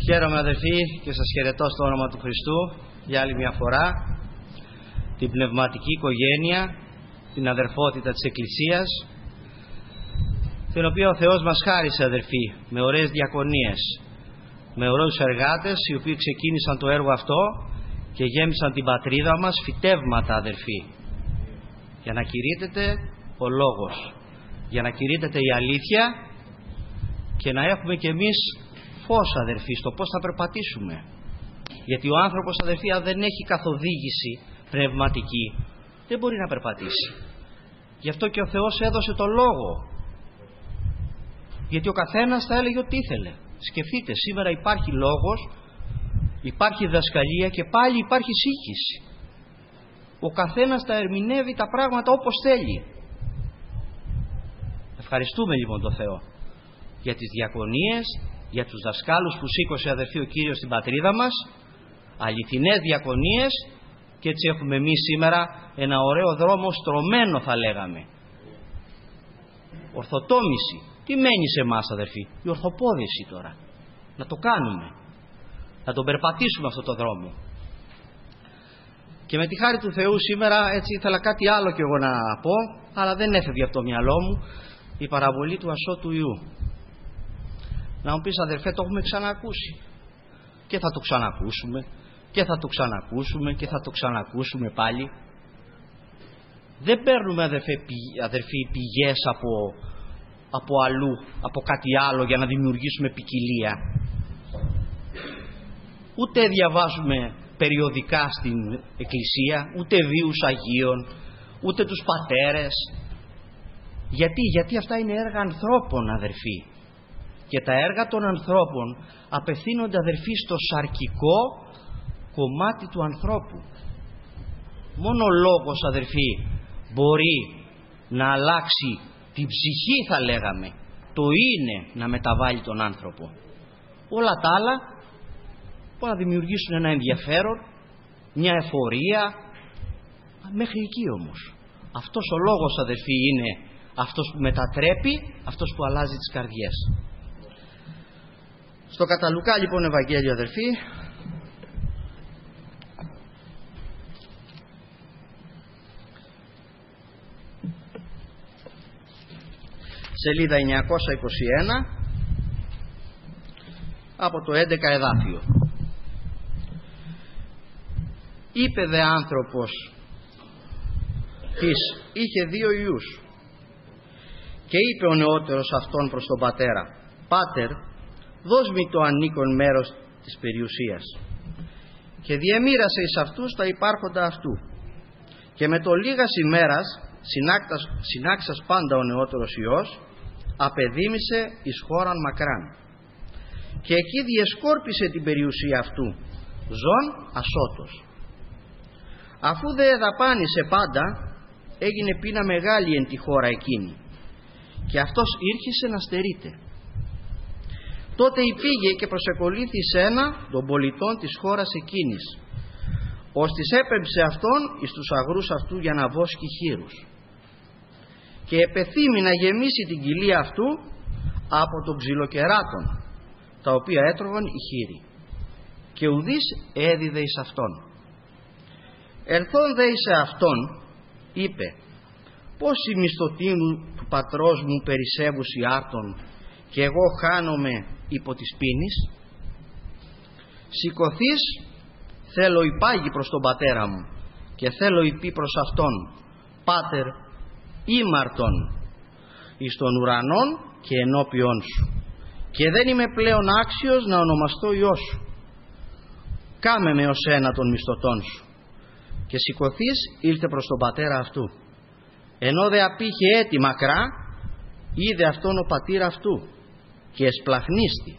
Χαίρομαι αδερφοί και σας χαιρετώ στο όνομα του Χριστού για άλλη μια φορά, την πνευματική οικογένεια, την αδερφότητα της Εκκλησίας, την οποία ο Θεός μας χάρισε αδερφοί, με ωραίες διακονίες, με ωραίους εργάτες οι οποίοι ξεκίνησαν το έργο αυτό και γέμισαν την πατρίδα μας φυτεύματα αδερφοί, για να κηρύττεται ο Λόγος, για να κηρύττεται η αλήθεια και να έχουμε κι εμείς φως αδερφοί στο πώς θα περπατήσουμε. Γιατί ο άνθρωπος αδερφοί, αν δεν έχει καθοδήγηση πνευματική, δεν μπορεί να περπατήσει. Γι' αυτό και ο Θεός έδωσε το Λόγο, γιατί ο καθένας θα έλεγε ό,τι ήθελε. Σκεφτείτε, σήμερα υπάρχει λόγος, υπάρχει δασκαλία και πάλι υπάρχει σύγχυση. Ο καθένας τα ερμηνεύει τα πράγματα όπως θέλει. Ευχαριστούμε λοιπόν τον Θεό για τις διακονίες, για τους δασκάλους που σήκωσε αδερφοί ο Κύριος στην πατρίδα μας, αληθινές διακονίες, και έτσι έχουμε εμείς σήμερα ένα ωραίο δρόμο στρωμένο, θα λέγαμε. Ορθοτόμηση. Τι μένει σε εμάς αδερφοί? Η ορθοπόδηση τώρα. Να το κάνουμε, να τον περπατήσουμε αυτό το δρόμο. Και με τη χάρη του Θεού σήμερα έτσι ήθελα κάτι άλλο κι εγώ να πω, αλλά δεν έφευγε από το μυαλό μου, η παραβολή του ασώτου Ιού. Να μου πεις αδερφέ, το έχουμε ξανακούσει και θα το ξανακούσουμε και θα το ξανακούσουμε και θα το ξανακούσουμε πάλι. Δεν παίρνουμε αδερφοί πηγές από αλλού, από κάτι άλλο για να δημιουργήσουμε ποικιλία. Ούτε διαβάζουμε περιοδικά στην Εκκλησία, ούτε βίους Αγίων, ούτε τους πατέρες. Γιατί αυτά είναι έργα ανθρώπων αδερφοί. Και τα έργα των ανθρώπων απευθύνονται αδερφοί στο σαρκικό κομμάτι του ανθρώπου. Μόνο ο λόγος αδερφοί μπορεί να αλλάξει την ψυχή, θα λέγαμε. Το είναι να μεταβάλει τον άνθρωπο. Όλα τα άλλα μπορεί να δημιουργήσουν ένα ενδιαφέρον, μια εφορία, μέχρι εκεί όμως. Αυτός ο λόγος αδερφοί είναι αυτός που μετατρέπει, αυτός που αλλάζει τις καρδιές. Στο κατά Λουκά λοιπόν Ευαγγέλιο αδερφοί, σελίδα 921 από το 11 εδάφιο. Είπε δε άνθρωπος της είχε 2 ιούς και είπε ο νεότερος αυτόν προς τον πατέρα, Πάτερ, δώσ' μη το ανήκον μέρος της περιουσίας. Και διεμοίρασε εις αυτούς τα υπάρχοντα αυτού. Και με το λίγας ημέρας συνάξας πάντα ο νεότερος ιός, απεδίμησε εις χώραν μακράν. Και εκεί διεσκόρπισε την περιουσία αυτού, ζών ασώτος. Αφού δε εδαπάνησε πάντα, έγινε πείνα μεγάλη εν τη χώρα εκείνη. Και αυτός ήρχισε να στερείται. Τότε υπήγε και προσεκολήθησε ένα των πολιτών της χώρας εκείνης, ώστις έπεμψε αυτόν εις τους αγρούς αυτού για να βόσκει χείρους. Και επεθύμη να γεμίσει την κοιλία αυτού από των ξυλοκεράτων, τα οποία έτρωγαν οι χείροι. Και ουδής έδιδε εις αυτόν. Ερθών δε εις αυτόν, είπε, πώς οι μισθωτοί του πατρός μου περισσεύουσι άρτων και εγώ χάνομαι υπό της πίνης? Σηκωθείς, θέλω υπάγει προς τον πατέρα μου και θέλω υπεί προς αυτόν, Πάτερ, ήμαρτον εις των ουρανών και ενώπιον σου, και δεν είμαι πλέον άξιος να ονομαστώ Υιός σου. Κάμε με ως ένα των μισθωτών σου. Και σηκωθείς ήλθε προς τον πατέρα αυτού. Ενώ δε απήχε έτη μακρά, είδε αυτόν ο πατήρ αυτού και εσπλαχνίστη.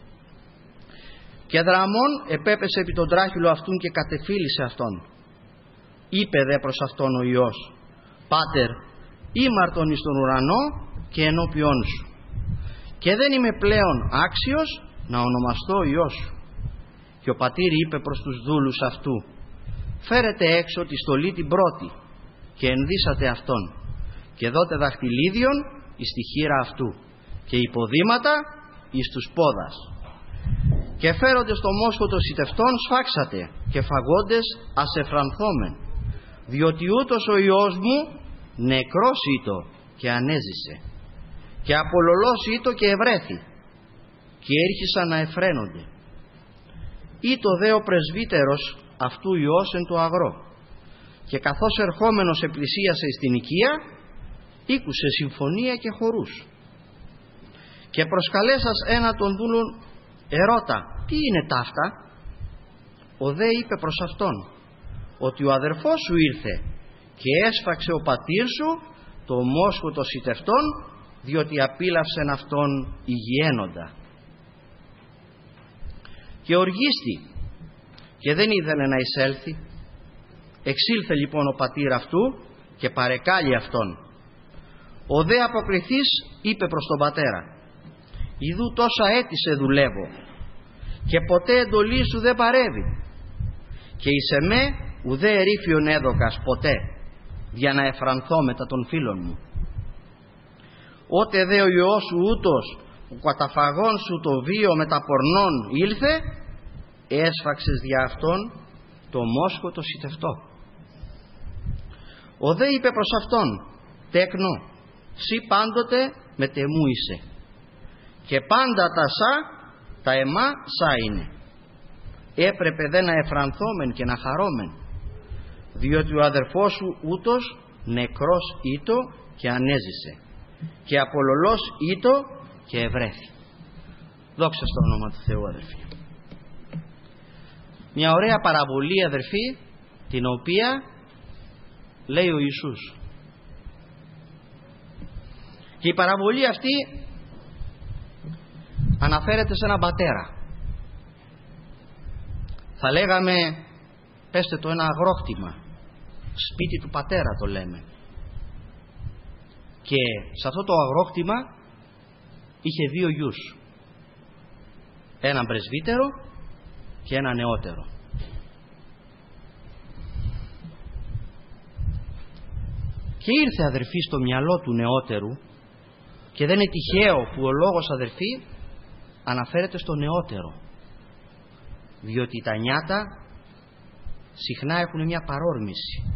Και δραμών επέπεσε επί τον τράχυλο αυτούν και κατεφύλισε αυτόν. Είπε δε προς αυτόν ο Υιός, Πάτερ, ήμαρτον εις τον ουρανό και ενώπιόν σου, και δεν είμαι πλέον άξιος να ονομαστώ Υιός σου. Και ο πατήρ είπε προς τους δούλους αυτού, φέρετε έξω τη στολή την πρώτη και ενδύσατε αυτόν και δώτε δαχτυλίδιον εις τη χείρα αυτού και υποδήματα εις τους πόδας Και φέροντες το μόσχο των σιτευτών σφάξατε, και φαγόντες ασεφρανθόμεν, διότι ούτως ο Υιός μου νεκρός ήτο και ανέζησε, και απολωλός ήτο και ευρέθη, και ήρχισαν να εφραίνονται. Ήτο δε ο πρεσβύτερος αυτού Υιός εν το αγρό, και καθώς ερχόμενος επλησίασε εις την οικία, ήκουσε συμφωνία και χορούς. Και προσκαλέσας ένα των δούλων ερώτα, τι είναι ταύτα? Ο δε είπε προς αυτόν, ότι ο αδερφός σου ήρθε και έσφαξε ο πατήρ σου το μόσχο των σιτευτών, διότι απίλαυσεν αυτόν υγιένοντα. Και οργίστη και δεν ήθελε να εισέλθει. Εξήλθε λοιπόν ο πατήρ αυτού και παρεκάλει αυτόν. Ο δε αποκριθής είπε προς τον πατέρα, ιδού τόσα έτη σε δουλεύω και ποτέ εντολή σου δεν παρέβη, και εις εμέ ουδέ ερήφιον έδωκας ποτέ, για να εφρανθώ μετά των φίλων μου. Ότε δε ο Υιός σου ούτως ο καταφαγών σου το βίο με τα πορνών ήλθε, έσφαξες δια αυτόν το μόσχο το σιτευτό. Ο δε είπε προς αυτόν, τέκνο, σύ πάντοτε μετεμού είσαι, και πάντα τα εμά σα είναι. Έπρεπε δε να εφρανθόμεν και να χαρόμεν, διότι ο αδερφός σου ούτως νεκρός ήτο και ανέζησε, και απολωλός ήτο και ευρέθη. Δόξα στο όνομα του Θεού, αδερφοί. Μια ωραία παραβολή, αδερφοί, την οποία λέει ο Ιησούς. Και η παραβολή αυτή αναφέρεται σε έναν πατέρα. Θα λέγαμε, πέστε το, ένα αγρόκτημα, σπίτι του πατέρα το λέμε. Και σε αυτό το αγρόκτημα είχε δύο γιους, έναν πρεσβύτερο και ένα νεότερο. Και ήρθε, αδερφοί, στο μυαλό του νεότερου, και δεν είναι τυχαίο που ο λόγος, αδερφοί, αναφέρεται στο νεότερο, διότι τα νιάτα συχνά έχουν μια παρόρμηση,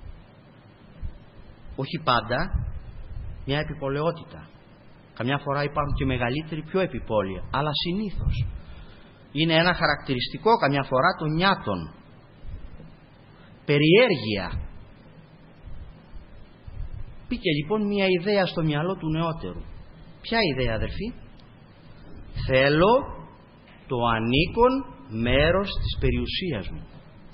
όχι πάντα, μια επιπολαιότητα. Καμιά φορά υπάρχουν και μεγαλύτεροι, πιο επιπόλαια, αλλά συνήθως είναι ένα χαρακτηριστικό καμιά φορά των νιάτων, περιέργεια. Πήκε λοιπόν μια ιδέα στο μυαλό του νεότερου. Ποια ιδέα, αδερφοί? Θέλω το ανήκον μέρος της περιουσίας μου.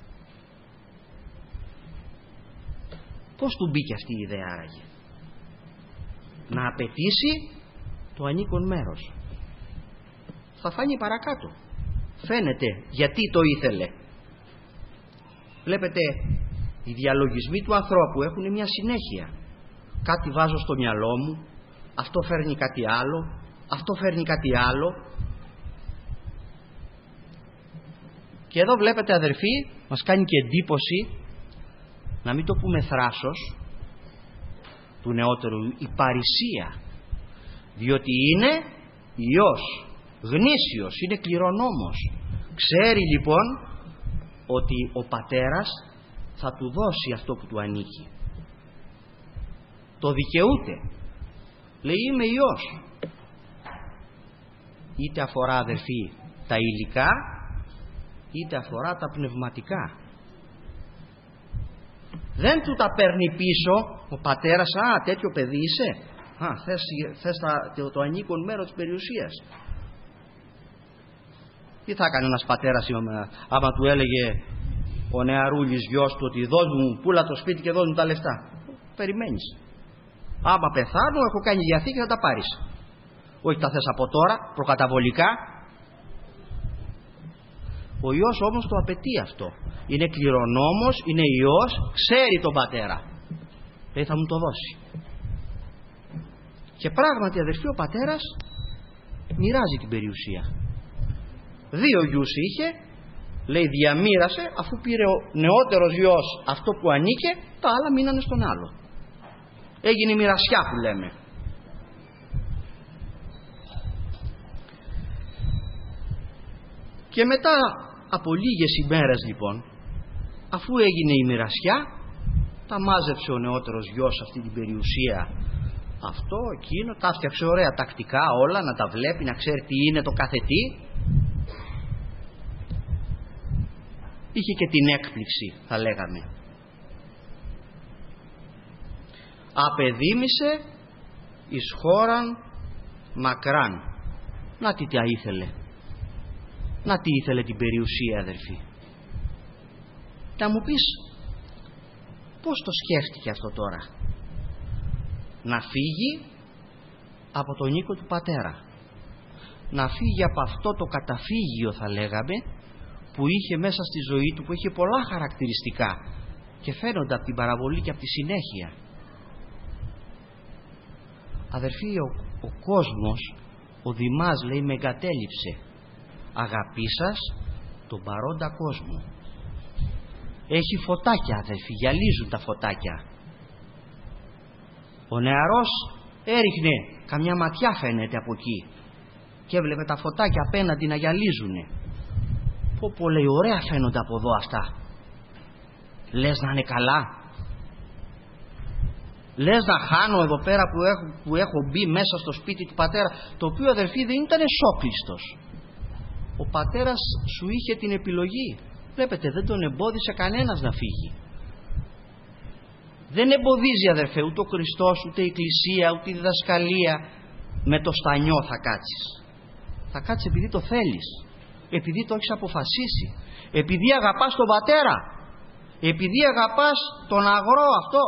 Πώς του μπήκε αυτή η ιδέα άραγε? Να απαιτήσει το ανήκον μέρος. Θα φάνει παρακάτω. Φαίνεται γιατί το ήθελε. Βλέπετε, οι διαλογισμοί του ανθρώπου έχουν μια συνέχεια. Κάτι βάζω στο μυαλό μου, αυτό φέρνει κάτι άλλο, αυτό φέρνει κάτι άλλο. Και εδώ βλέπετε, αδερφοί, μας κάνει και εντύπωση, να μην το πούμε θράσος του νεότερου, η παρησία, διότι είναι Υιός, γνήσιος, είναι κληρονόμος. Ξέρει λοιπόν ότι ο πατέρας θα του δώσει αυτό που του ανήκει. Το δικαιούται. Λέει, είμαι Υιός. Είτε αφορά, αδερφοί, τα υλικά, είτε αφορά τα πνευματικά. Δεν του τα παίρνει πίσω ο πατέρας, τέτοιο παιδί είσαι, θες το ανήκον μέρος της περιουσίας. Τι θα έκανε ένας πατέρας άμα του έλεγε ο νεαρούλης γιος του ότι δώσ' μου, πούλα το σπίτι και δώσ' μου τα λεφτά? Περιμένεις. Άμα πεθάνω, έχω κάνει διαθήκη, θα τα πάρεις. Όχι, τα θες από τώρα, προκαταβολικά. Ο Υιός όμως το απαιτεί αυτό. Είναι κληρονόμος, είναι Υιός, ξέρει τον πατέρα. Λέει, θα μου το δώσει. Και πράγματι, αδερφοί, ο πατέρας μοιράζει την περιουσία. 2 γιους είχε, λέει, διαμοίρασε, αφού πήρε ο νεότερος γιος αυτό που ανήκε, τα άλλα μείνανε στον άλλο. Έγινε η μοιρασιά που λέμε. Και μετά από λίγες ημέρες λοιπόν, αφού έγινε η μοιρασιά, τα μάζεψε ο νεότερος γιος αυτή την περιουσία, αυτό, εκείνο, τα έφτιαξε ωραία τακτικά όλα, να τα βλέπει, να ξέρει τι είναι το κάθε τι. Είχε και την έκπληξη, θα λέγαμε. Απεδίμησε εις χώραν μακράν. Να τι τα ήθελε. Να τι ήθελε την περιουσία, αδερφοί. Θα μου πεις, πώς το σκέφτηκε αυτό τώρα? Να φύγει από τον οίκο του πατέρα, να φύγει από αυτό το καταφύγιο, θα λέγαμε, που είχε μέσα στη ζωή του, που είχε πολλά χαρακτηριστικά και φαίνονται από την παραβολή και από τη συνέχεια. Αδερφοί, ο κόσμος, ο Δημάς λέει, με εγκατέλειψε. Αγαπήσας τον παρόντα κόσμο. Έχει φωτάκια, αδερφοί, γυαλίζουν τα φωτάκια. Ο νεαρός έριχνε καμιά ματιά, φαίνεται από εκεί, και έβλεπε τα φωτάκια απέναντι να γυαλίζουνε. Πω λέει, ωραία φαίνονται από εδώ αυτά. Λες να είναι καλά? Λες να χάνω εδώ πέρα που έχω μπει μέσα στο σπίτι του πατέρα, το οποίο, αδερφοί, δεν ήταν σόκλειστος. Ο πατέρας σου είχε την επιλογή. Βλέπετε, δεν τον εμπόδισε κανένας να φύγει. Δεν εμποδίζει, αδερφέ, ούτε ο Χριστός, ούτε η Εκκλησία, ούτε η διδασκαλία. Με το στανιό θα κάτσεις. Θα κάτσεις επειδή το θέλεις, επειδή το έχεις αποφασίσει, επειδή αγαπάς τον πατέρα, επειδή αγαπάς τον αγρό αυτό.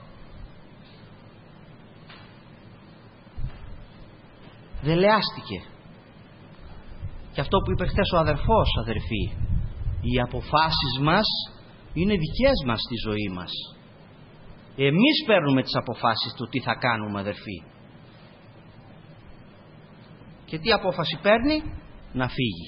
Δεν λεάστηκε. Και αυτό που είπε χθες ο αδερφός, αδερφοί, οι αποφάσεις μας είναι δικές μας στη ζωή μας. Εμείς παίρνουμε τις αποφάσεις του τι θα κάνουμε, αδερφοί. Και τι απόφαση παίρνει? Να φύγει.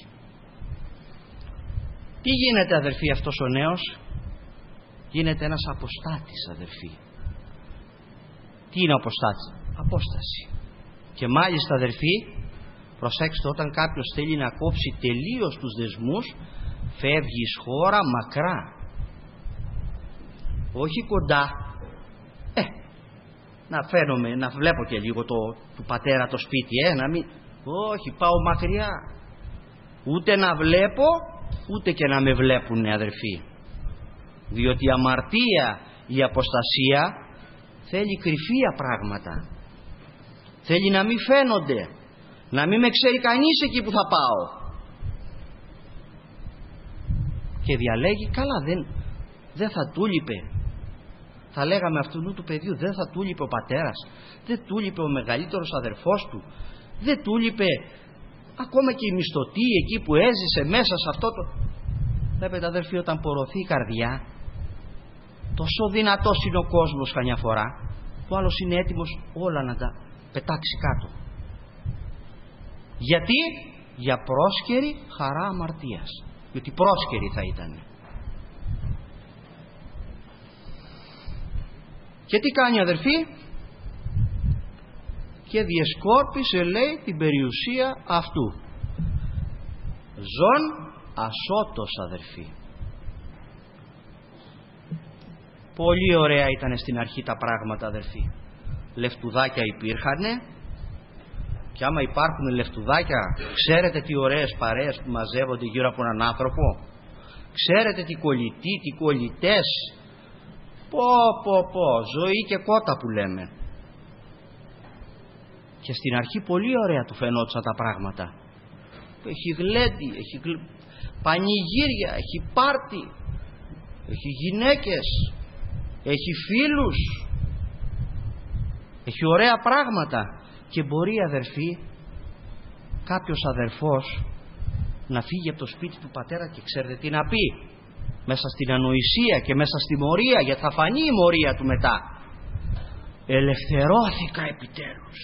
Τι γίνεται, αδερφοί, αυτός ο νέος? Γίνεται ένας αποστάτης, αδερφοί. Τι είναι αποστάτης? Απόσταση. Και μάλιστα, αδερφοί, προσέξτε, όταν κάποιος θέλει να κόψει τελείως τους δεσμούς, φεύγει εις χώρα μακρά, όχι κοντά. Να φαίνομαι, να βλέπω και λίγο του πατέρα το σπίτι, να μην... Όχι, πάω μακριά. Ούτε να βλέπω, ούτε και να με βλέπουνε, αδερφοί. Διότι η αμαρτία, η αποστασία θέλει κρυφία πράγματα. Θέλει να μην φαίνονται, να μην με ξέρει κανείς εκεί που θα πάω. Και διαλέγει, καλά, δεν θα του λείπε. Θα λέγαμε αυτού του παιδιού, δεν θα του λείπε ο πατέρας, δεν του λείπε ο μεγαλύτερος αδερφός του, δεν του λείπε ακόμα και η μισθωτή εκεί που έζησε μέσα σε αυτό το... Βλέπετε, αδερφοί, όταν πορωθεί η καρδιά, τόσο δυνατός είναι ο κόσμος καμιά φορά, που άλλος είναι έτοιμος όλα να τα πετάξει κάτω. Γιατί? Για πρόσκαιρη χαρά αμαρτίας. Γιατί πρόσκαιρη θα ήταν. Και τι κάνει, αδερφοί? Και διεσκόρπισε, λέει, την περιουσία αυτού. Ζων ασώτος, αδερφοί. Πολύ ωραία ήταν στην αρχή τα πράγματα, αδερφοί. Λεφτουδάκια υπήρχανε, και άμα υπάρχουν λεφτουδάκια, ξέρετε τι ωραίες παρέες που μαζεύονται γύρω από έναν άνθρωπο. Ξέρετε τι κολλητοί, τι κολλητές. Πω, ζωή και κότα που λέμε. Και στην αρχή πολύ ωραία του φαινόντουσαν τα πράγματα. Έχει γλέντι, έχει πανηγύρια, έχει πάρτι, έχει γυναίκες, έχει φίλους, έχει ωραία πράγματα. Και μπορεί, αδερφοί, κάποιος αδερφός να φύγει από το σπίτι του πατέρα και ξέρετε τι να πει? Μέσα στην ανοησία και μέσα στη μορία, γιατί θα φανεί η μορία του μετά. Ελευθερώθηκα επιτέλους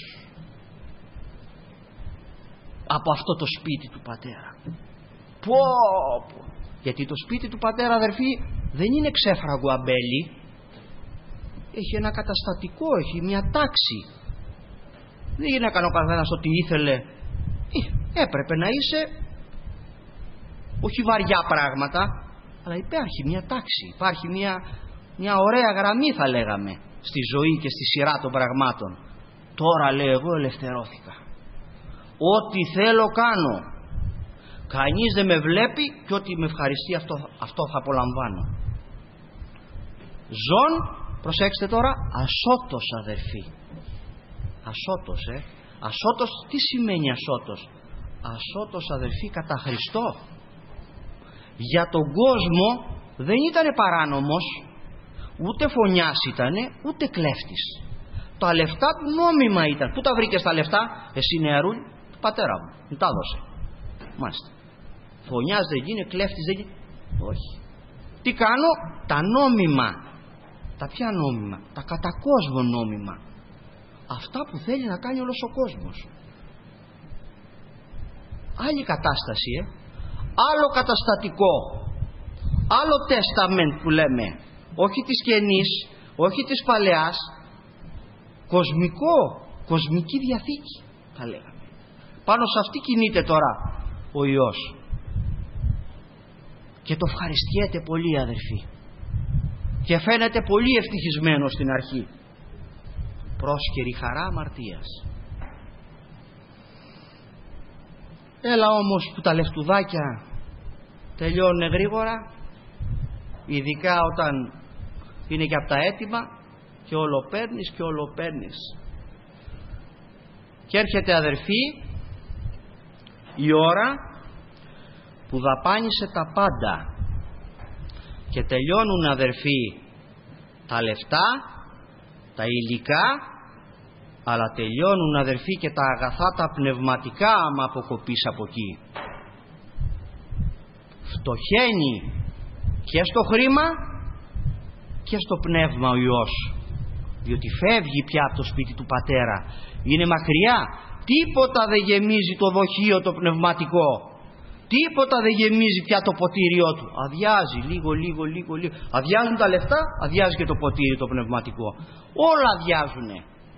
από αυτό το σπίτι του πατέρα. Πω. Γιατί το σπίτι του πατέρα, αδερφοί, δεν είναι ξέφραγο αμπέλι. Έχει ένα καταστατικό, έχει μια τάξη. Δεν είναι να κάνει ο καθένας ό,τι ήθελε. Έπρεπε να είσαι όχι βαριά πράγματα, αλλά υπάρχει μια τάξη, υπάρχει μια ωραία γραμμή, θα λέγαμε, στη ζωή και στη σειρά των πραγμάτων. Τώρα, λέει, εγώ ελευθερώθηκα, ό,τι θέλω κάνω, κανείς δεν με βλέπει και ό,τι με ευχαριστεί αυτό θα απολαμβάνω. Ζων, προσέξτε τώρα, ασώτος, αδερφοί. Ασώτος, ασώτος, τι σημαίνει ασώτος? Ασώτος, αδερφοί, κατά Χριστό. Για τον κόσμο δεν ήτανε παράνομος, ούτε φωνιάς ήτανε, ούτε κλέφτης. Τα λεφτά του νόμιμα ήταν. Πού τα βρήκες τα λεφτά? Εσύ, νεαρούλ? Του πατέρα μου, μου τα έδωσε. Μάλιστα. Φωνιάς δεν γίνει, κλέφτης δεν γίνει. Όχι. Τι κάνω? Τα νόμιμα. Τα ποια νόμιμα? Τα κατά κόσμο νόμιμα. Αυτά που θέλει να κάνει όλος ο κόσμος. Άλλη κατάσταση, άλλο καταστατικό, άλλο τεσταμέντ που λέμε, όχι της Καινής, όχι της Παλαιάς, κοσμική διαθήκη θα λέγαμε. Πάνω σε αυτή κινείται τώρα ο Υιός και το ευχαριστιέται πολύ, αδερφοί, και φαίνεται πολύ ευτυχισμένο στην αρχή. Πρόσκαιρη χαρά αμαρτίας. Έλα όμως που τα λεφτουδάκια τελειώνουν γρήγορα, ειδικά όταν είναι και από τα έτοιμα, και όλο παίρνεις και όλο παίρνεις. Και έρχεται, αδερφοί, η ώρα που δαπάνησε τα πάντα και τελειώνουν, αδερφοί, τα λεφτά, τα υλικά, αλλά τελειώνουν, αδερφοί, και τα αγαθά τα πνευματικά άμα αποκοπείς από εκεί. Φτωχαίνει και στο χρήμα και στο πνεύμα ο Υιός, διότι φεύγει πια από το σπίτι του πατέρα, είναι μακριά. Τίποτα δεν γεμίζει το δοχείο το πνευματικό, τίποτα δεν γεμίζει πια το ποτήριό του. Αδειάζει λίγο. Αδειάζουν τα λεφτά, αδειάζει και το ποτήρι το πνευματικό. Όλα αδειάζουνε.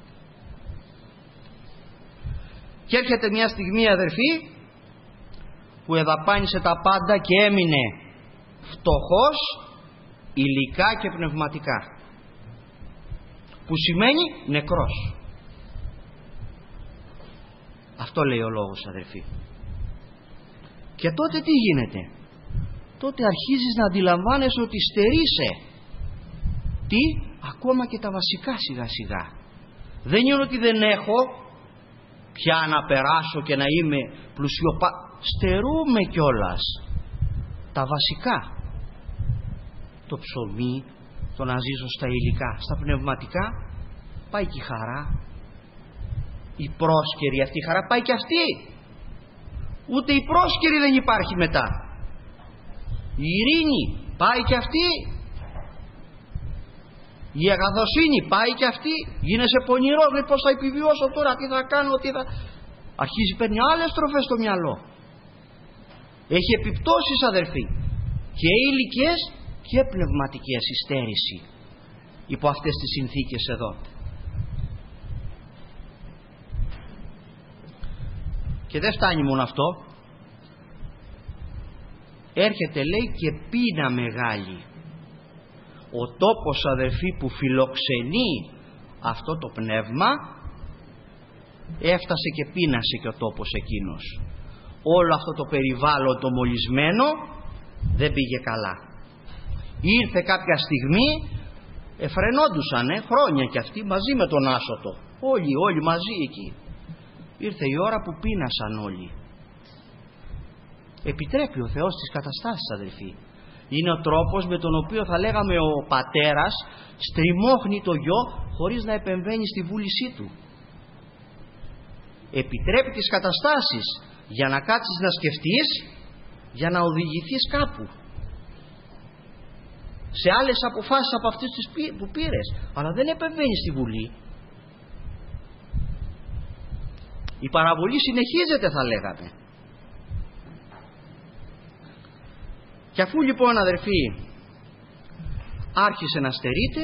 Και έρχεται μια στιγμή, αδερφοί, που εδαπάνησε τα πάντα και έμεινε φτωχός υλικά και πνευματικά, που σημαίνει νεκρός. Αυτό λέει ο λόγος, αδερφοί. Και τότε τι γίνεται? Τότε αρχίζεις να αντιλαμβάνεσαι ότι στερείσαι. Τι? Ακόμα και τα βασικά σιγά σιγά. Δεν είναι ότι δεν έχω πια να περάσω και να είμαι στερούμε κιόλας τα βασικά. Το ψωμί, το να ζήσω στα υλικά. Στα πνευματικά πάει και η χαρά, η πρόσκαιρη αυτή η χαρά πάει και αυτή. Ούτε η πρόσκαιρη δεν υπάρχει μετά. Η ειρήνη πάει και αυτή. Η αγαθοσύνη πάει και αυτή. Γίνεσαι πονηρός, λέει, πώς θα επιβιώσω τώρα, τι θα κάνω, αρχίζει, παίρνει άλλες τροφές στο μυαλό. Έχει επιπτώσεις, αδερφοί, και υλικές και πνευματικές, η στέρηση υπό αυτές τις συνθήκες εδώ. Και δεν φτάνει μόνο αυτό, έρχεται, λέει, και πείνα μεγάλη. Ο τόπος, αδερφοί, που φιλοξενεί αυτό το πνεύμα, έφτασε και πείνασε και ο τόπος εκείνος. Όλο αυτό το περιβάλλον το μολυσμένο δεν πήγε καλά. Ήρθε κάποια στιγμή, εφρενόντουσαν χρόνια κι αυτοί μαζί με τον άσωτο, όλοι μαζί εκεί. Ήρθε η ώρα που πείνασαν όλοι. Επιτρέπει ο Θεός τις καταστάσεις, αδελφοί. Είναι ο τρόπος με τον οποίο, θα λέγαμε, ο πατέρας στριμώχνει το γιο χωρίς να επεμβαίνει στη βούλησή του. Επιτρέπει τις καταστάσεις για να κάτσεις να σκεφτείς, για να οδηγηθείς κάπου σε άλλες αποφάσεις από αυτές τις που πήρες, αλλά δεν επεμβαίνει στη βουλή. Η παραβολή συνεχίζεται, θα λέγαμε. Και αφού λοιπόν, αδερφοί, άρχισε να στερείται,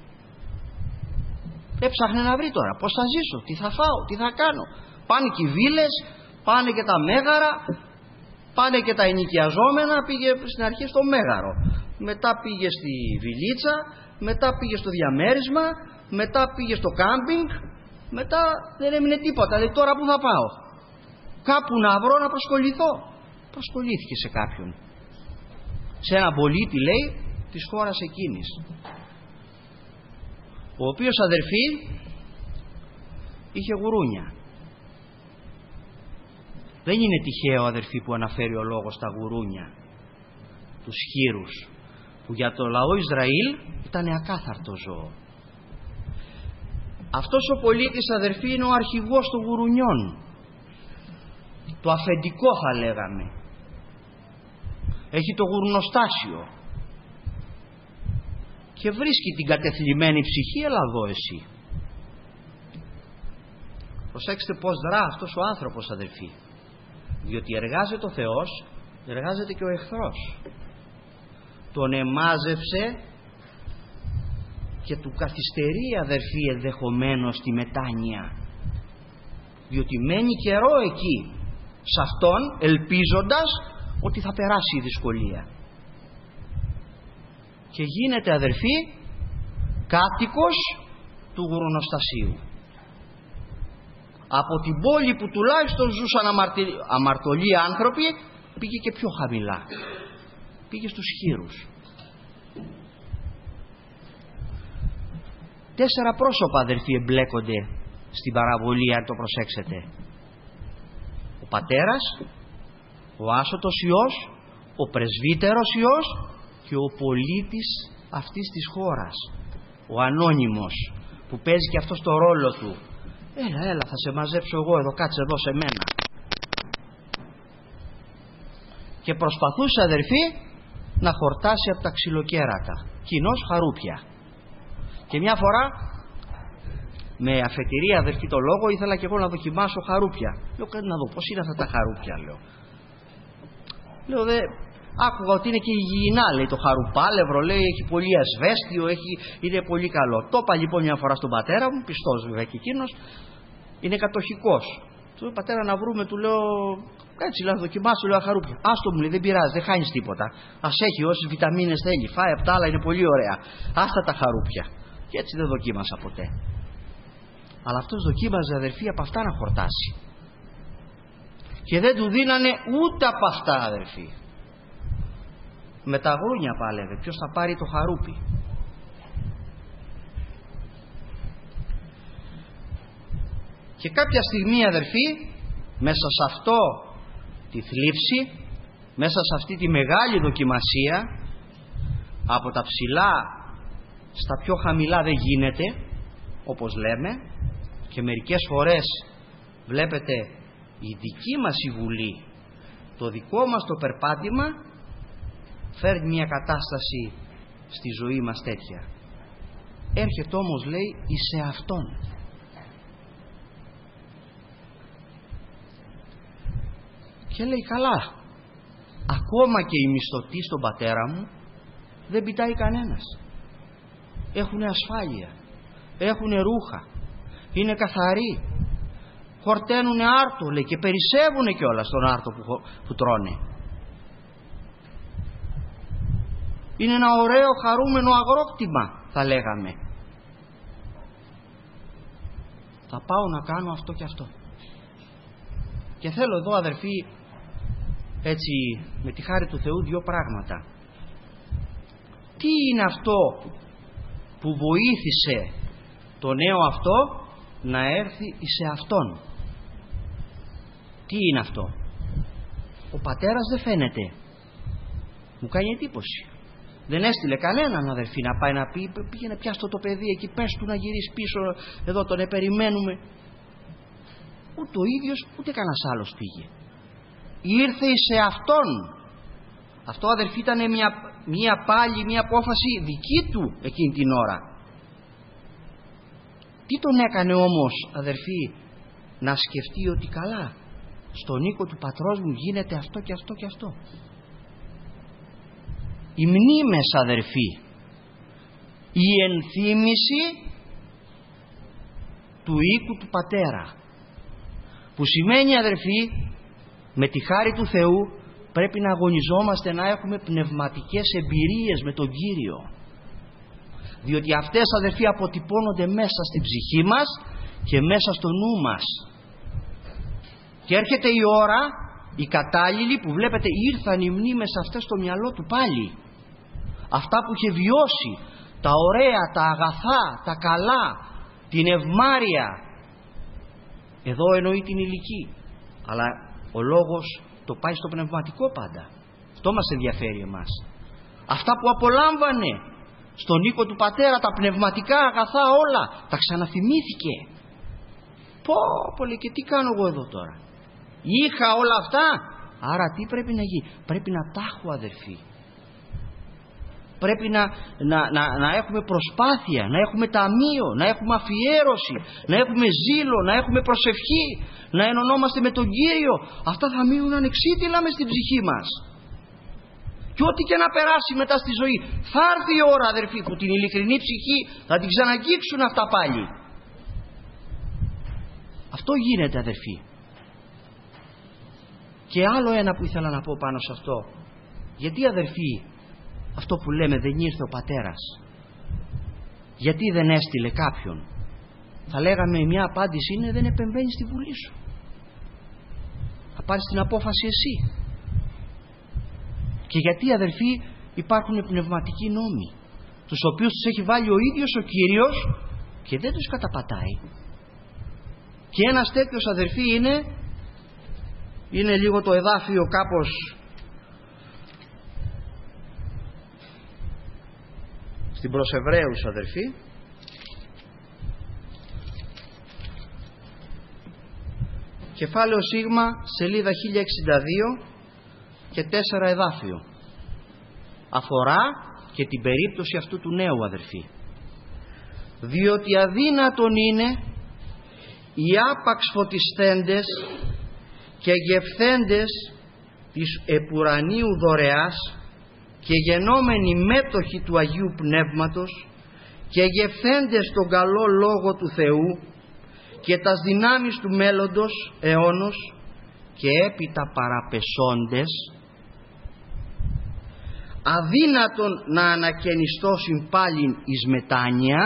έψαχνε να βρει τώρα πώς θα ζήσω, τι θα φάω, τι θα κάνω. Πάνε και οι βίλες, πάνε και τα μέγαρα, Πάνε και τα ενοικιαζόμενα, πήγε στην αρχή στο Μέγαρο, μετά πήγε στη Βιλίτσα, μετά πήγε στο διαμέρισμα, μετά πήγε στο κάμπινγκ, μετά δεν έμεινε τίποτα. Δηλαδή τώρα που θα πάω? Κάπου να βρω να προσχοληθώ. Προσχολήθηκε σε κάποιον, σε έναν πολίτη, λέει, της χώρας εκείνης, ο οποίος, αδερφοί, είχε γουρούνια. Δεν είναι τυχαίο, αδερφοί, που αναφέρει ο λόγος τα γουρούνια, τους χήρους, που για το λαό Ισραήλ ήταν ακάθαρτο ζώο. Αυτός ο πολίτης, αδερφοί, είναι ο αρχηγός των γουρουνιών, το αφεντικό θα λέγαμε. Έχει το γουρνοστάσιο και βρίσκει την κατεθλιμμένη ψυχή. Έλα εδώ εσύ. Προσέξτε πως δρά αυτός ο άνθρωπος, αδερφοί, διότι εργάζεται ο Θεός, εργάζεται και ο εχθρός. Τον εμάζευσε και του καθυστερεί, αδερφοί, ενδεχομένως τη μετάνοια, διότι μένει καιρό εκεί σε αυτόν, ελπίζοντας ότι θα περάσει η δυσκολία, και γίνεται, αδερφοί, κάτοικος του γουρνοστασίου. Από την πόλη που τουλάχιστον ζούσαν αμαρτωλοί άνθρωποι, πήγε και πιο χαμηλά, πήγε στους χήρους. 4 πρόσωπα, αδερφοί, εμπλέκονται στην παραβολή, αν το προσέξετε. Ο πατέρας, ο άσωτος Υιός, ο πρεσβύτερος Υιός και ο πολίτης αυτής της χώρας, ο ανώνυμος, που παίζει και αυτός το ρόλο του. Έλα, θα σε μαζέψω εγώ εδώ, κάτσε εδώ σε μένα. Και προσπαθούσε, αδερφοί, να χορτάσει από τα ξυλοκέρατα, κοινώς χαρούπια. Και μια φορά, με αφετηρία, αδερφοί, το λόγο, ήθελα και εγώ να δοκιμάσω χαρούπια. Λέω, κάτι να δω πώς είναι αυτά τα χαρούπια, λέω, άκουγα ότι είναι και υγιεινά, λέει, το χαρουπάλευρο, λέει, έχει πολύ ασβέστιο, είναι πολύ καλό. Το είπα λοιπόν μια φορά στον πατέρα μου, πιστός βέβαια και εκείνος, είναι κατοχικός. Του λέω, πατέρα, να βρούμε, του λέω, έτσι, λέω, δοκιμάσου, λέω, χαρούπια. Άστο, μου λέει, δεν πειράζει, δεν χάνεις τίποτα. Ας έχει όσες βιταμίνες θέλει, φάει απ' τα άλλα, είναι πολύ ωραία. Άστα τα χαρούπια. Και έτσι δεν δοκίμασα ποτέ. Αλλά αυτός δοκίμαζε, αδερφοί, από αυτά να χορτάσει. Και δεν του δίνανε ούτε από αυτά, αδερφοί. Με τα γρούνια πάλευε, ποιος θα πάρει το χαρούπι. Και κάποια στιγμή, αδερφοί, μέσα σε αυτό τη θλίψη, μέσα σε αυτή τη μεγάλη δοκιμασία, από τα ψηλά στα πιο χαμηλά δεν γίνεται, όπως λέμε, και μερικές φορές βλέπετε η δική μας η βουλή, το δικό μας το περπάτημα φέρνει μια κατάσταση στη ζωή μας τέτοια. Έρχεται όμως, λέει, εις εαυτόν. Και λέει, καλά, ακόμα και οι μισθωτοί στον πατέρα μου δεν πιτάει κανένας. Έχουνε ασφάλεια, έχουνε ρούχα, είναι καθαροί, χορταίνουνε άρτο, λέει, και περισσεύουνε κιόλας τον άρτο που τρώνε. Είναι ένα ωραίο χαρούμενο αγρόκτημα, θα λέγαμε. Θα πάω να κάνω αυτό και αυτό. Και θέλω εδώ, αδερφοί, έτσι με τη χάρη του Θεού, 2 πράγματα. Τι είναι αυτό που βοήθησε το νέο αυτό να έρθει σε αυτόν? Τι είναι αυτό? Ο πατέρας δεν φαίνεται. Μου κάνει εντύπωση. Δεν έστειλε κανέναν, αδερφοί, να πάει να πει, πήγαινε πιάστο το παιδί εκεί, πες του να γυρίσει πίσω, εδώ τον περιμένουμε. Ούτε ο ίδιος ούτε κανένας άλλος πήγε. Ήρθε σε αυτόν. Αυτό, αδερφοί, ήταν μια απόφαση δική του εκείνη την ώρα. Τι τον έκανε όμως, αδερφοί, να σκεφτεί ότι καλά, στον οίκο του πατρός μου γίνεται αυτό και αυτό και αυτό? Οι μνήμες, αδερφοί, η ενθύμηση του οίκου του πατέρα, που σημαίνει, αδερφοί, με τη χάρη του Θεού πρέπει να αγωνιζόμαστε να έχουμε πνευματικές εμπειρίες με τον Κύριο, διότι αυτές, αδερφοί, αποτυπώνονται μέσα στην ψυχή μας και μέσα στο νου μας. Και έρχεται η ώρα, η κατάλληλη, που βλέπετε ήρθαν οι μνήμες αυτές στο μυαλό του πάλι. Αυτά που είχε βιώσει, τα ωραία, τα αγαθά, τα καλά, την ευμάρεια. Εδώ εννοεί την ηλική, αλλά ο λόγος το πάει στο πνευματικό πάντα. Αυτό μας ενδιαφέρει εμάς. Αυτά που απολάμβανε στον οίκο του πατέρα, τα πνευματικά αγαθά όλα, τα ξαναθυμήθηκε. Πω λέει, και τι κάνω εγώ εδώ τώρα? Είχα όλα αυτά, άρα τι πρέπει να γίνει? Πρέπει να τα έχω, αδερφοί. Πρέπει να έχουμε προσπάθεια, να έχουμε ταμείο, να έχουμε αφιέρωση, να έχουμε ζήλο, να έχουμε προσευχή, να ενωνόμαστε με τον Κύριο. Αυτά θα μείνουν ανεξίτηλα μες στην ψυχή μας. Και ό,τι και να περάσει μετά στη ζωή, θα έρθει η ώρα, αδερφοί, που την ειλικρινή ψυχή θα την ξαναγγίξουν αυτά πάλι. Αυτό γίνεται, αδερφοί. Και άλλο ένα που ήθελα να πω πάνω σε αυτό. Γιατί, αδερφοί, αυτό που λέμε δεν ήρθε ο πατέρας? Γιατί δεν έστειλε κάποιον? Θα λέγαμε μια απάντηση είναι δεν επεμβαίνει στη βουλή σου. Θα πάρεις την απόφαση εσύ. Και γιατί, αδερφοί, υπάρχουν πνευματικοί νόμοι, τους οποίους τους έχει βάλει ο ίδιος ο Κύριος και δεν τους καταπατάει. Και ένας τέτοιος, αδερφοί, είναι λίγο το εδάφιο κάπως στην προς Εβραίους, αδερφοί, κεφάλαιο Σίγμα, σελίδα 1062 και 4 εδάφιο. Αφορά και την περίπτωση αυτού του νέου, αδερφοί. Διότι αδύνατον είναι οι άπαξ φωτισθέντες και γευθέντες της επουρανίου δωρεάς και γενόμενοι μέτοχοι του Αγίου Πνεύματος και γευθέντες τον καλό Λόγο του Θεού και τας δυνάμεις του μέλλοντος αιώνος και έπειτα παραπεσόντες, αδύνατον να ανακαινιστώσουν πάλιν εις μετάνοια,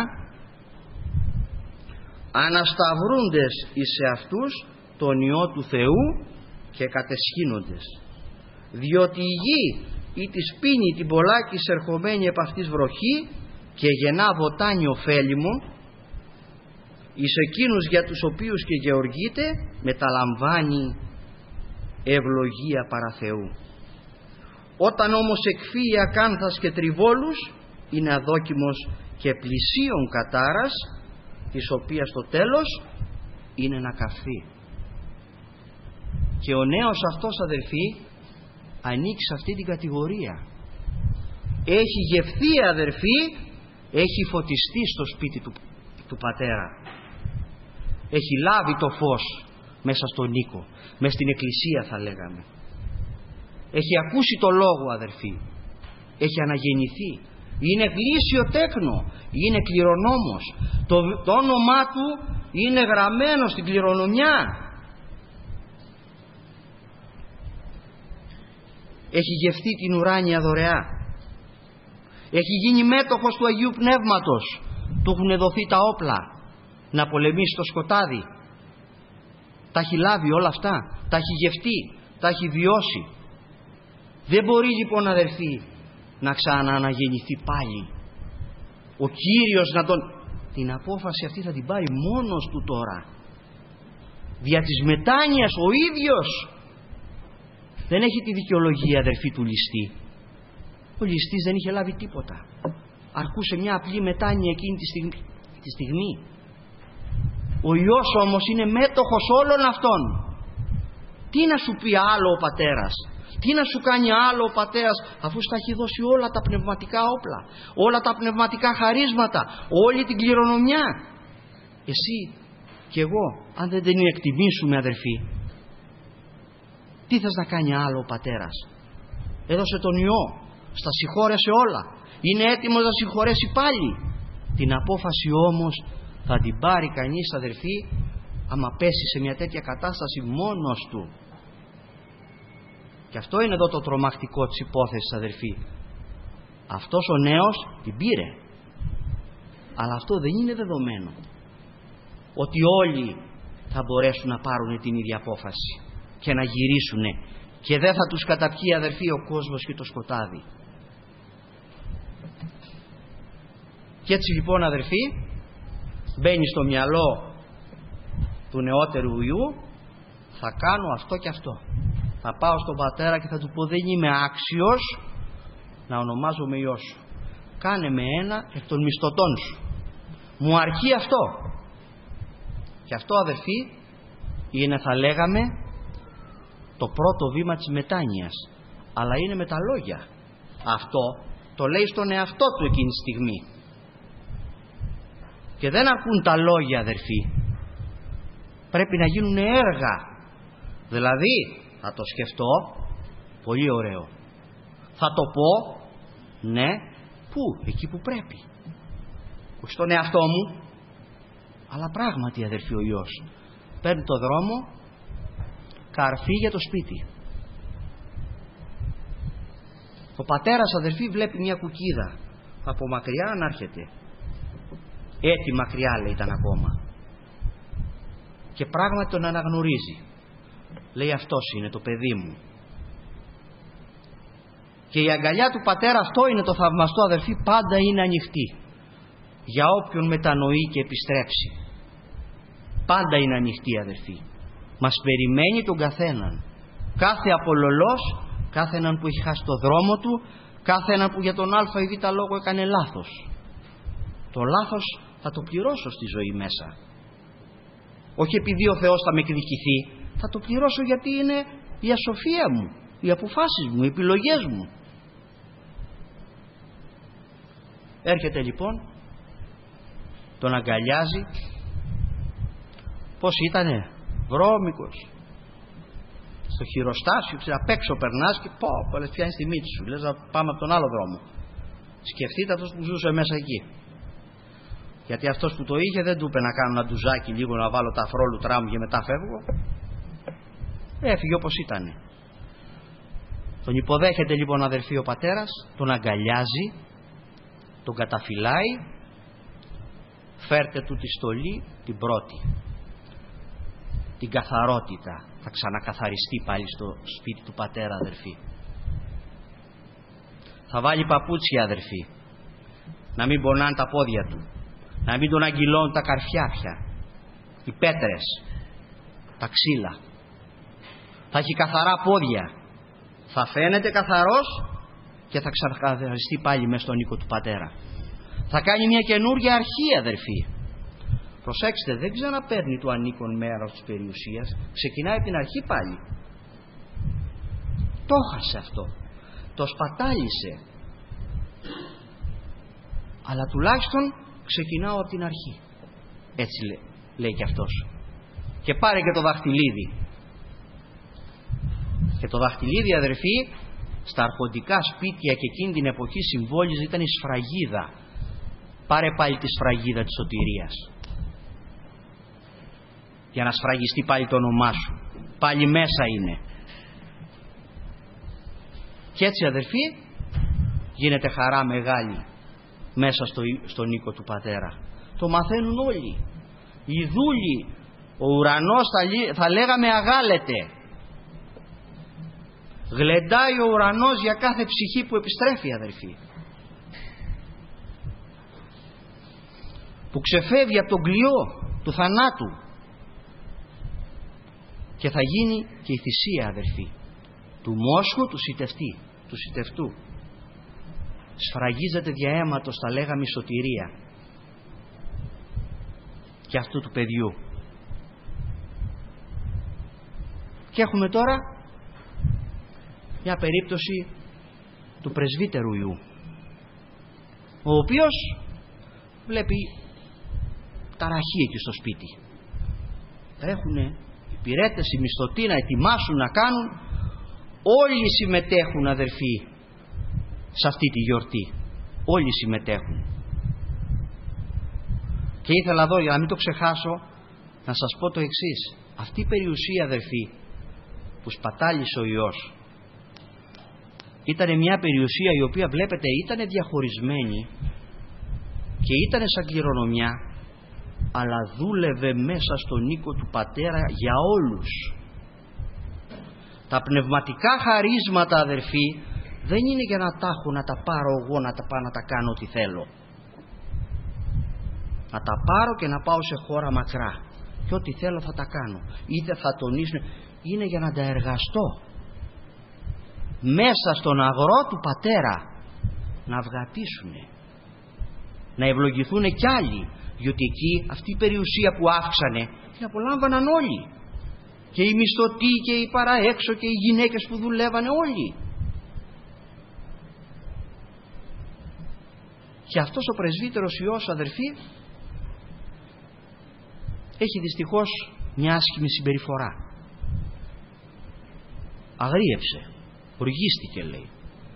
ανασταυρούντες εις εαυτούς τον Υιό του Θεού και κατεσχύνοντες. Διότι η γη ή της πίνει την πολλάκις ερχομένη επ' αυτής βροχή και γεννά βοτάνι ωφέλιμο, εις εκείνους για τους οποίους και γεωργείται μεταλαμβάνει ευλογία παρά Θεού. Όταν όμως εκφύει ακάνθας και τριβόλους, είναι αδόκιμος και πλησίον κατάρας, της οποίας το τέλος είναι να καυθεί. Και ο νέος αυτός, αδελφοί, ανήκει σε αυτή την κατηγορία. Έχει γευθεί, αδερφοί, έχει φωτιστεί στο σπίτι του πατέρα. Έχει λάβει το φως μέσα στον οίκο, μέσα στην εκκλησία θα λέγαμε. Έχει ακούσει το λόγο, αδερφοί. Έχει αναγεννηθεί. Είναι γνήσιο τέκνο. Είναι κληρονόμος. Το όνομά του είναι γραμμένο στην κληρονομιά. Έχει γευτεί την ουράνια δωρεά. Έχει γίνει μέτοχος του Αγίου Πνεύματος. Του έχουν δοθεί τα όπλα να πολεμήσει το σκοτάδι. Τα έχει λάβει όλα αυτά. Τα έχει γευτεί. Τα έχει βιώσει. Δεν μπορεί λοιπόν, αδερφοί, να ξανααναγεννηθεί πάλι. Ο Κύριος την απόφαση αυτή θα την πάρει μόνος του τώρα. Δια της μετάνοιας ο ίδιος. Δεν έχει τη δικαιολογία, αδερφοί, του ληστή. Ο ληστής δεν είχε λάβει τίποτα. Αρκούσε μια απλή μετάνοια εκείνη τη στιγμή. Ο Υιός όμως είναι μέτοχος όλων αυτών. Τι να σου πει άλλο ο πατέρας? Τι να σου κάνει άλλο ο πατέρας, αφού στα έχει δώσει όλα τα πνευματικά όπλα, όλα τα πνευματικά χαρίσματα, όλη την κληρονομιά? Εσύ και εγώ, αν δεν την εκτιμήσουμε, αδερφοί, τι θες να κάνει άλλο ο πατέρας? Έδωσε τον Υιό, στα συγχώρεσε όλα, είναι έτοιμος να συγχωρέσει πάλι. Την απόφαση όμως θα την πάρει κανείς, αδερφοί, άμα πέσει σε μια τέτοια κατάσταση μόνος του. Και αυτό είναι εδώ το τρομακτικό της υπόθεσης, αδερφοί. Αυτός ο νέος την πήρε, αλλά αυτό δεν είναι δεδομένο ότι όλοι θα μπορέσουν να πάρουν την ίδια απόφαση και να γυρίσουν και δεν θα τους καταπιεί, αδερφοί, ο κόσμος και το σκοτάδι. Και έτσι λοιπόν, αδερφοί, μπαίνει στο μυαλό του νεότερου ιού, θα κάνω αυτό και αυτό. Θα πάω στον πατέρα και θα του πω, δεν είμαι άξιος να ονομάζομαι Υιός σου. Κάνε με ένα εκ των μισθωτών σου. Μου αρκεί αυτό. Και αυτό, αδερφοί, είναι, θα λέγαμε, το πρώτο βήμα της μετάνοιας. Αλλά είναι με τα λόγια. Αυτό το λέει στον εαυτό του εκείνη τη στιγμή. Και δεν αρκούν τα λόγια, αδερφοί. Πρέπει να γίνουν έργα. Δηλαδή, θα το σκεφτώ, πολύ ωραίο. Θα το πω, ναι, πού, εκεί που πρέπει. Όχι στον εαυτό μου, αλλά πράγματι, αδερφοί, ο Υιός παίρνει το δρόμο, καρφί για το σπίτι. Ο πατέρας, αδερφοί, βλέπει μια κουκίδα από μακριά να έρχεται. Έτσι μακριά, λέει, ήταν ακόμα. Και πράγματι τον αναγνωρίζει. Λέει, αυτός είναι το παιδί μου. Και η αγκαλιά του πατέρα, αυτό είναι το θαυμαστό, αδερφοί, πάντα είναι ανοιχτή για όποιον μετανοεί και επιστρέψει. Πάντα είναι ανοιχτή, αδερφοί. Μας περιμένει τον καθέναν. Κάθε απολωλός, κάθε έναν που έχει χάσει το δρόμο του, κάθε έναν που για τον α ή β λόγο έκανε λάθος. Το λάθος θα το πληρώσω στη ζωή μέσα. Όχι επειδή ο Θεός θα με εκδικηθεί, θα το πληρώσω γιατί είναι η ασοφία μου, οι αποφάσεις μου, οι επιλογές μου. Έρχεται λοιπόν, τον αγκαλιάζει. Πώς ήτανε, βρώμικος, στο χειροστάσιο, ξέρω, απ' έξω περνάς και πω, λες, πιάνεις τη μύτη σου, λες να πάμε από τον άλλο δρόμο. Σκεφτείτε αυτός που ζούσε μέσα εκεί. Γιατί αυτός που το είχε δεν του είπε να κάνω ένα ντουζάκι λίγο, να βάλω τα αφρόλουτρά μου και μετά φεύγω. Έφυγε όπως ήτανε. Τον υποδέχεται λοιπόν, αδερφοί, ο πατέρας, τον αγκαλιάζει, τον καταφυλάει, φέρτε του τη στολή την πρώτη, την καθαρότητα. Θα ξανακαθαριστεί πάλι στο σπίτι του πατέρα, αδερφοί. Θα βάλει παπούτσια, αδερφοί, να μην πονάνε τα πόδια του, να μην τον αγγυλώνουν τα καρφιά πια, οι πέτρες, τα ξύλα. Θα έχει καθαρά πόδια, θα φαίνεται καθαρός και θα ξανακαθαριστεί πάλι μέσα στον οίκο του πατέρα. Θα κάνει μια καινούργια αρχή, αδερφοί. Προσέξτε, δεν ξαναπαίρνει το ανήκον μέρος της περιουσίας, ξεκινάει από την αρχή πάλι. Το χάσε αυτό, το σπατάλησε, αλλά τουλάχιστον ξεκινάω από την αρχή. Έτσι λέει και αυτός. Και πάρε και το δαχτυλίδι. Και το δαχτυλίδι, αδερφοί, στα αρχοντικά σπίτια και εκείνη την εποχή συμβόλιζε, ήταν η σφραγίδα. Πάρε πάλι τη σφραγίδα της σωτηρίας, για να σφραγιστεί πάλι το όνομά σου. Πάλι μέσα είναι. Και έτσι, αδερφοί, γίνεται χαρά μεγάλη μέσα στον οίκο του πατέρα. Το μαθαίνουν όλοι. Οι δούλοι, ο ουρανός θα λέγαμε αγάλεται. Γλεντάει ο ουρανός για κάθε ψυχή που επιστρέφει, αδερφοί, που ξεφεύγει από τον κλειό του θανάτου. Και θα γίνει και η θυσία, αδερφοί, του μόσχου του σιτευτού. Σφραγίζεται δια αίματος, τα λέγαμε, η σωτηρία και αυτού του παιδιού. Και έχουμε τώρα μια περίπτωση του πρεσβύτερου Ιού, ο οποίος βλέπει ταραχή εκεί στο σπίτι. Έχουνε οι υπηρέτες, οι μισθωτοί να ετοιμάσουν, να κάνουν. Όλοι συμμετέχουν, αδερφοί, σε αυτή τη γιορτή. Όλοι συμμετέχουν. Και ήθελα εδώ, για να μην το ξεχάσω, να σας πω το εξής. Αυτή η περιουσία, αδερφοί, που σπατάλησε ο Υιός, Ήταν μια περιουσία η οποία βλέπετε ήταν διαχωρισμένη και ήταν σαν κληρονομιά, αλλά δούλευε μέσα στον οίκο του πατέρα για όλους. Τα πνευματικά χαρίσματα, αδερφοί, δεν είναι για να τα έχω, να τα πάρω εγώ, να τα πάω να τα κάνω ό,τι θέλω. Να τα πάρω και να πάω σε χώρα μακρά και ό,τι θέλω θα τα κάνω. Είτε θα τονίσουν, είναι για να τα εργαστώ μέσα στον αγρό του πατέρα, να αυγατήσουν, να ευλογηθούν κι άλλοι, διότι εκεί αυτή η περιουσία που αύξανε την απολάμβαναν όλοι, και οι μισθωτοί και οι παραέξω και οι γυναίκες που δουλεύανε όλοι. Και αυτός ο πρεσβύτερος Υιός, αδερφοί, έχει δυστυχώς μια άσχημη συμπεριφορά. Αγρίεψε, οργίστηκε, λέει.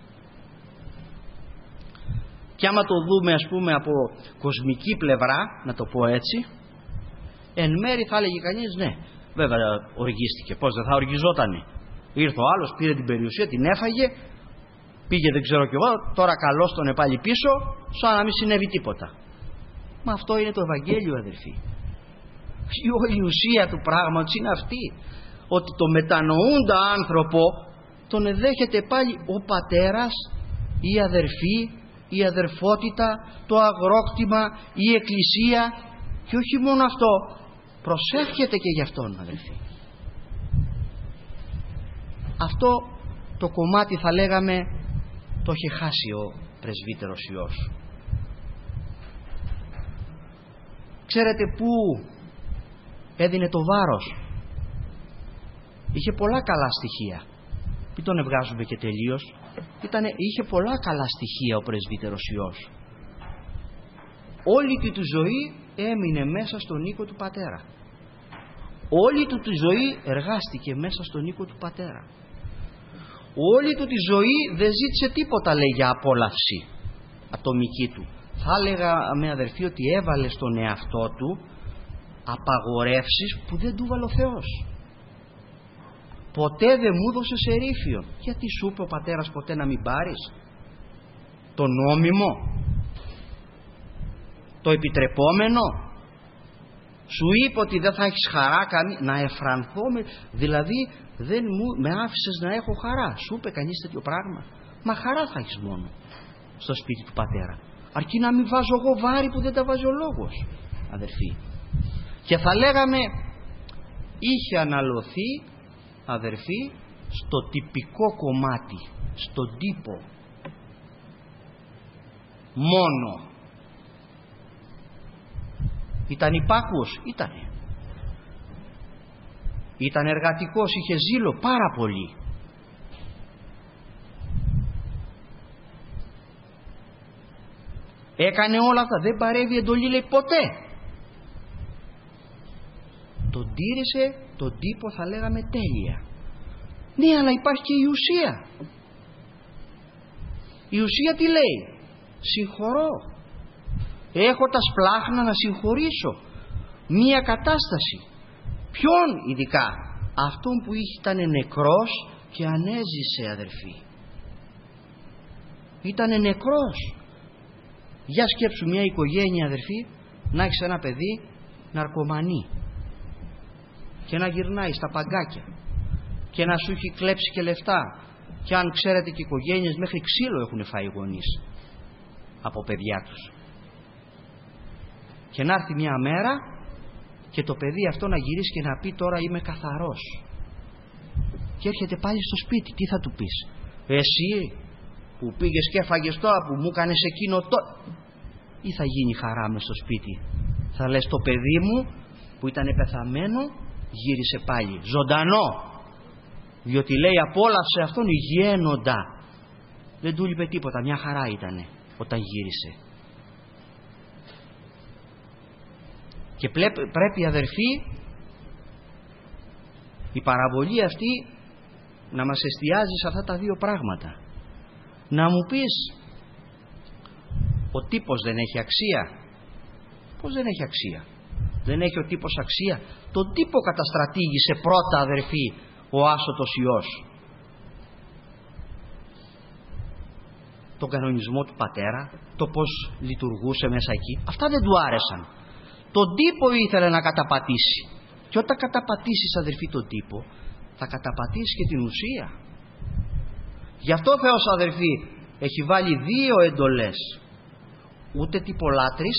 Και άμα το δούμε, ας πούμε, από κοσμική πλευρά, να το πω έτσι, εν μέρει θα έλεγε κανείς, ναι, βέβαια οργίστηκε, πώς δεν θα οργιζότανε. Ήρθε ο άλλος, πήρε την περιουσία, την έφαγε, πήγε δεν ξέρω κι εγώ, τώρα καλώς τον πάλι πίσω, σαν να μην συνέβη τίποτα. Μα αυτό είναι το Ευαγγέλιο, αδερφοί. Η όλη ουσία του πράγματος είναι αυτή, ότι το μετανοούντα άνθρωπο τον εδέχεται πάλι ο πατέρας, η αδερφή, η αδερφότητα, το αγρόκτημα, η εκκλησία, και όχι μόνο αυτό, προσεύχεται και γι' αυτόν, αδερφοί. Αυτό το κομμάτι, θα λέγαμε, το είχε χάσει ο πρεσβύτερος Υιός. Ξέρετε πού έδινε το βάρος? Είχε πολλά καλά στοιχεία, μην τον ευγάζουμε και τελείως. Είχε πολλά καλά στοιχεία ο πρεσβύτερος Υιός. Όλη του τη ζωή έμεινε μέσα στον οίκο του πατέρα. Όλη του τη ζωή εργάστηκε μέσα στον οίκο του πατέρα. Όλη του τη ζωή δεν ζήτησε τίποτα, λέει, για απόλαυση ατομική του. Θα έλεγα, με αδερφή, ότι έβαλε στον εαυτό του απαγορεύσεις που δεν του βάλε ο Θεός. Ποτέ δεν μου έδωσε ερήφιο. Γιατί σου είπε ο πατέρας ποτέ να μην πάρεις? Το νόμιμο, το επιτρεπόμενο? Σου είπε ότι δεν θα έχεις χαρά να εφρανθώ δηλαδή δεν με άφησες να έχω χαρά? Σου είπε κανείς τέτοιο πράγμα? Μα χαρά θα έχεις μόνο στο σπίτι του πατέρα, αρκεί να μην βάζω εγώ βάρη που δεν τα βάζει ο λόγος, αδερφοί. Και θα λέγαμε, είχε αναλωθεί, αδερφοί, στο τυπικό κομμάτι, στον τύπο μόνο. Ήταν υπάκουος? Ήτανε. Ήταν εργατικός, είχε ζήλο πάρα πολύ. Έκανε όλα αυτά, δεν παρέβη εντολή, λέει, ποτέ. Τον τήρησε τον τύπο, θα λέγαμε, τέλεια. Ναι, αλλά υπάρχει και η ουσία. Η ουσία τι λέει? Συγχωρώ. Έχω τα σπλάχνα να συγχωρήσω. Μία κατάσταση. Ποιον ειδικά? Αυτόν που ήταν νεκρός και ανέζησε, αδερφοί. Ήτανε νεκρός. Για σκέψου μια οικογένεια, αδερφοί, να έχεις ένα παιδί ναρκωμανή και να γυρνάει στα παγκάκια και να σου έχει κλέψει και λεφτά, και αν ξέρετε και οικογένειες μέχρι ξύλο έχουν φάει οι γονείς από παιδιά τους, και να έρθει μια μέρα και το παιδί αυτό να γυρίσει και να πει τώρα είμαι καθαρός, και έρχεται πάλι στο σπίτι, τι θα του πεις? Εσύ που πήγες και έφαγες τώρα, που μου έκανες εκείνο τώρα? Ή θα γίνει χαρά μες στο σπίτι? Θα λες, το παιδί μου που ήταν πεθαμένο γύρισε πάλι ζωντανό, διότι, λέει, απόλαυσε αυτόν υγιένοντα. Δεν του είπε τίποτα, μια χαρά ήτανε όταν γύρισε. Και πρέπει, αδερφοί, η παραβολή αυτή να μας εστιάζει σε αυτά τα δύο πράγματα. Να μου πεις, ο τύπος δεν έχει αξία? Πώς δεν έχει αξία? Δεν έχει ο τύπος αξία? Τον τύπο καταστρατήγησε πρώτα, αδερφοί, ο άσωτος Υιός. τον κανονισμό του πατέρα, το πως λειτουργούσε μέσα εκεί. Αυτά δεν του άρεσαν. Τον τύπο ήθελε να καταπατήσει. Και όταν καταπατήσεις, αδερφοί, τον τύπο, θα καταπατήσεις και την ουσία. Γι' αυτό ο Θεός, αδερφοί, έχει βάλει 2 εντολές. Ούτε τυπολάτρης,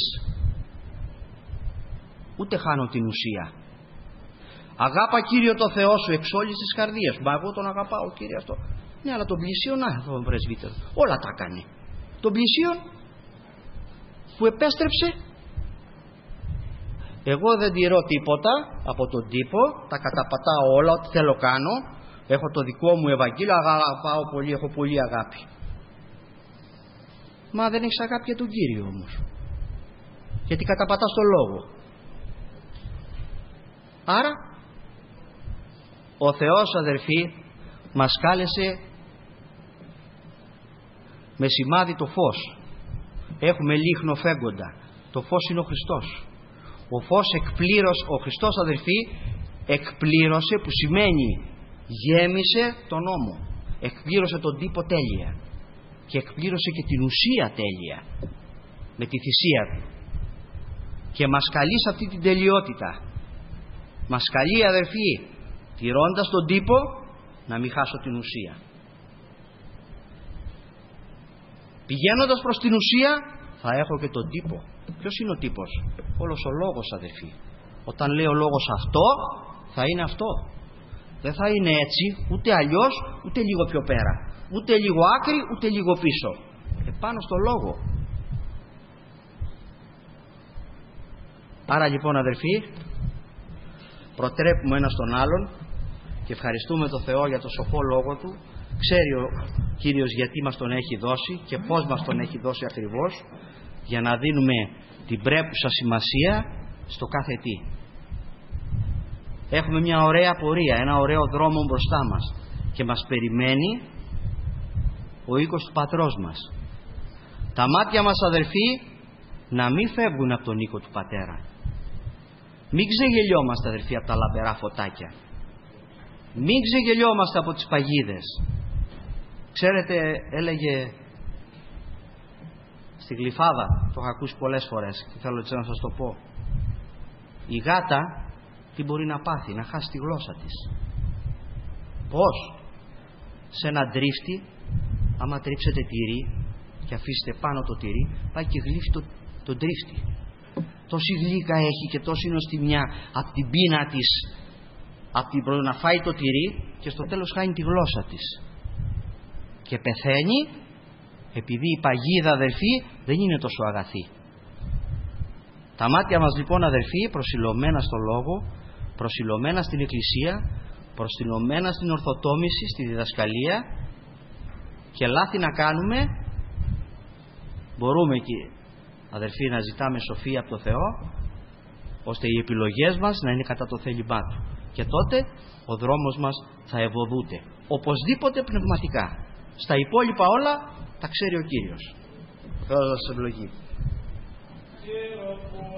ούτε χάνω την ουσία. Αγάπα, Κύριο, το Θεό σου εξ όλης της καρδίας. Μα εγώ τον αγαπάω, Κύριε, αυτό. Ναι, αλλά τον πλησίον, τον πρεσβύτερο, όλα τα έκανε. Τον πλησίον που επέστρεψε, εγώ δεν τηρώ τίποτα από τον τύπο, τα καταπατάω όλα, ό,τι θέλω κάνω, έχω το δικό μου Ευαγγέλιο, αγαπάω πολύ, έχω πολύ αγάπη. Μα δεν έχεις αγάπη για τον Κύριο όμως, γιατί καταπατάς τον λόγο. Άρα ο Θεός, αδερφοί, μας κάλεσε με σημάδι το φως. Έχουμε λίχνο φέγγοντα. Το φως είναι ο Χριστός. Ο φως εκπλήρωσε, ο Χριστός, αδερφοί, εκπλήρωσε, που σημαίνει γέμισε τον νόμο. Εκπλήρωσε τον τύπο τέλεια. Και εκπλήρωσε και την ουσία τέλεια. Με τη θυσία του. Και μας καλεί σε αυτή την τελειότητα. Μας καλεί, αδερφοί, τηρώντας τον τύπο, να μην χάσω την ουσία. Πηγαίνοντας προς την ουσία, θα έχω και τον τύπο. Ποιος είναι ο τύπος? Όλος ο λόγος, αδερφοί. Όταν λέει ο λόγος αυτό, θα είναι αυτό. Δεν θα είναι έτσι, ούτε αλλιώς, ούτε λίγο πιο πέρα. Ούτε λίγο άκρη, ούτε λίγο πίσω. Επάνω στο λόγο. Άρα λοιπόν, αδερφοί, προτρέπουμε ένας τον άλλον και ευχαριστούμε τον Θεό για το σοφό λόγο του. Ξέρει ο Κύριος γιατί μας τον έχει δώσει και πώς μας τον έχει δώσει ακριβώς, για να δίνουμε την πρέπουσα σημασία στο κάθε τι. Έχουμε μια ωραία πορεία, ένα ωραίο δρόμο μπροστά μας και μας περιμένει ο οίκος του Πατρός μας. Τα μάτια μας, αδερφοί, να μην φεύγουν από τον οίκο του Πατέρα. Μην ξεγελιόμαστε, αδερφοί, από τα λαμπερά φωτάκια. Μην ξεγελιόμαστε από τις παγίδες. Ξέρετε, έλεγε στη Γλυφάδα, το έχω ακούσει πολλές φορές και θέλω έτσι να σας το πω, η γάτα τι μπορεί να πάθει? Να χάσει τη γλώσσα της. Πώς? Σε ένα τρίφτη, άμα τρίψετε τυρί και αφήσετε πάνω το τυρί, πάει και γλύφει τον τρίφτη. Τόση γλύκα έχει και τόση νοστιμιά από την πείνα της, να φάει το τυρί, και στο τέλος χάνει τη γλώσσα της και πεθαίνει, επειδή η παγίδα, αδερφοί, δεν είναι τόσο αγαθή. Τα μάτια μας λοιπόν, αδερφοί, προσιλωμένα στο Λόγο, προσιλωμένα στην Εκκλησία, προσιλωμένα στην ορθοτόμηση, στη διδασκαλία, και λάθη να κάνουμε μπορούμε, και αδερφοί, να ζητάμε σοφία από το Θεό, ώστε οι επιλογές μας να είναι κατά το θέλημά Του, και τότε ο δρόμος μας θα ευωδούται οπωσδήποτε πνευματικά. Στα υπόλοιπα όλα τα ξέρει ο Κύριος. Θεός σας ευλογεί.